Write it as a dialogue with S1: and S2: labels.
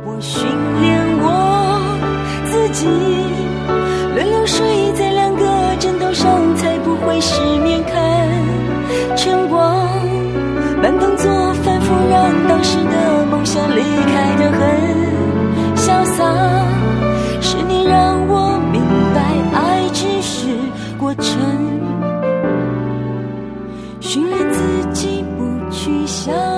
S1: 我训练我自己，轮流睡在两个枕头上，才不会失眠。看晨光慢动作反复，让当时的梦想离开得很潇洒。是你让我明白，爱只是过程，训练自己不去想。